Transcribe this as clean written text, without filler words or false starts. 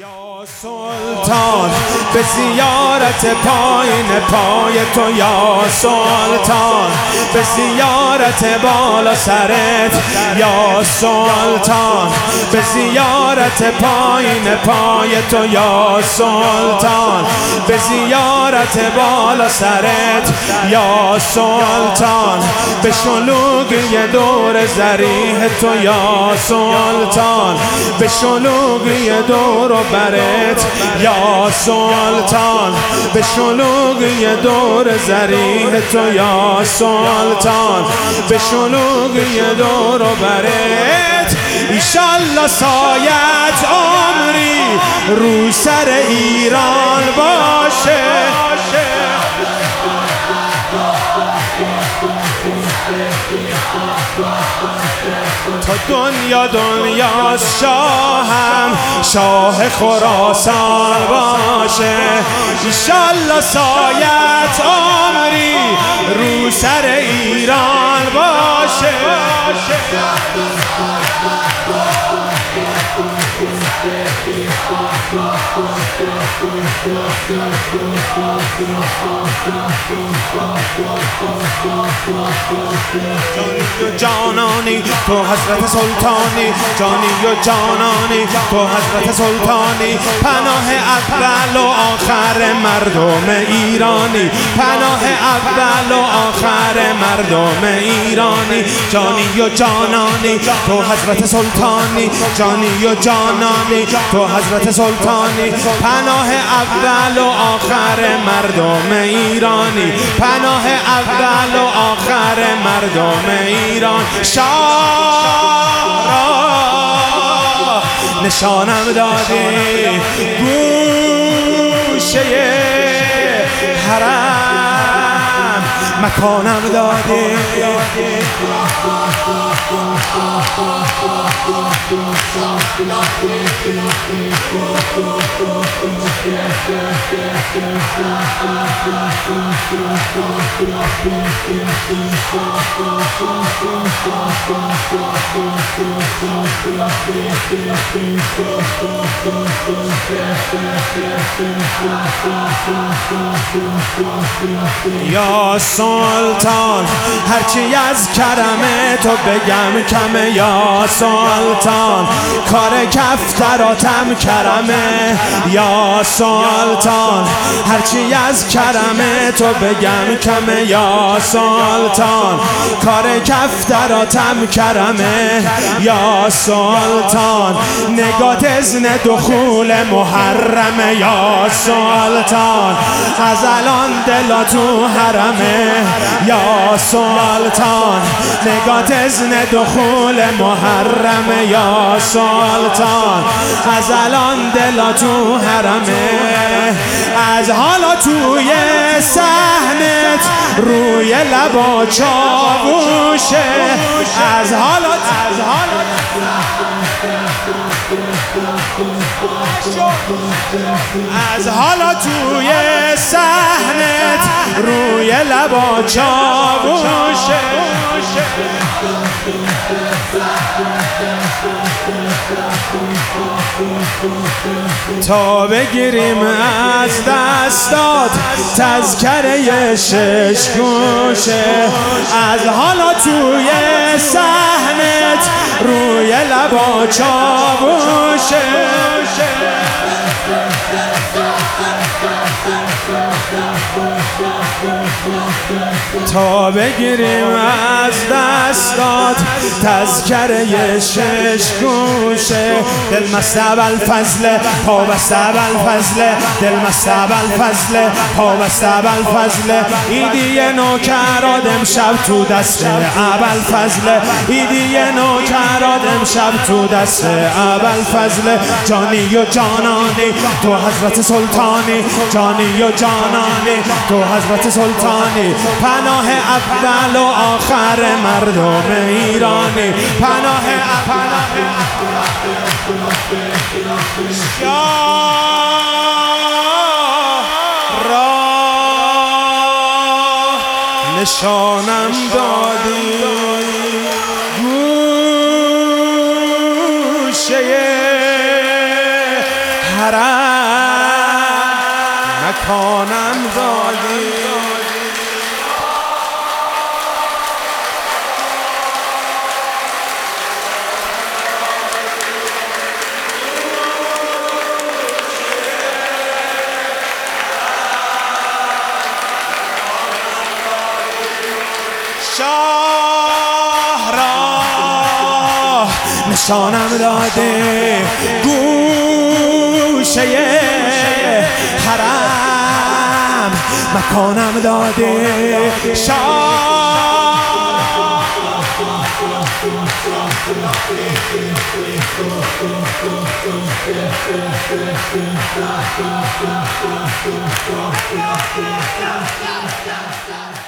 یا سلطان به زیارت پایین پای تو، یا سلطان به زیارت بالا سرت، یا سلطان به زیارت پایین پای تو، یا سلطان به زیارت بالا سرت، یا سلطان به شلوغی دور ضریح تو، یا سلطان به شلوغی دور و برت، یا سلطان به شلوغی دور ضریح تو، یا سلطان به شلوغی دور و برت. ایشالله سایت عمری رو سر ایران باشه، تا دنیا دنیاست شاهم شاه خراسان باشه. ایشالله سایت عمری رو سر ایران باشه. جانی و جانانی تو حضرت سلطانی، جانی و جانانی تو حضرت سلطانی، پناه اول و آخر مردم ایرانی، پناه اول و آخر مردم ایرانی. جانی و جانانی تو حضرت سلطانی، جانی و جانانی تو حضرت سلطانی، پناه اول و آخر مردم ایرانی، پناه اول و آخر مردم ایران. شاه را نشانم دادی گوشه حرم، مکانم دادی یا سلطان هرچی از کرم تو بگم کمه، یا سلطان کار کفتراتم کرمه، یا سلطان هرچی از کرم تو بگم کمه، یا سلطان کار کفتراتم کرمه، یا سلطان نگات اذن دخول محرمه، یا سلطان از الان دلا تو حرمه، یا سلطان نگات اذن دخول محرمه، یا سلطان از الان دلا تو حرمه. از حالا توی صحنت روی لبا چاووشه، از حالا از حالا توی صحنت روی لبا چاووشه. تا بگیریم از دستات تذکره شش گوشه، از حالا توی صحنت روی لبا چاووشه. تا بگیریم از دستات تذکره شش گوشه، دل مست ابوالفضل پا بست ابوالفضل، دل مست ابوالفضل پا بست ابوالفضل، ایدی نوکرات امشب تو دست ابوالفضل، ایدی نوکرات امشب تو دست ابوالفضل. جانی و جانانی تو حضرت سلطانی، جانی و جانانی تو حضرت سلطانی، پناه اول و آخر مردم ایرانی، پناه شاه را نشانم دادی گوشه حرم مکانم دادی. شاه را نشانم داده گوشه حرم مکانم داده. شاه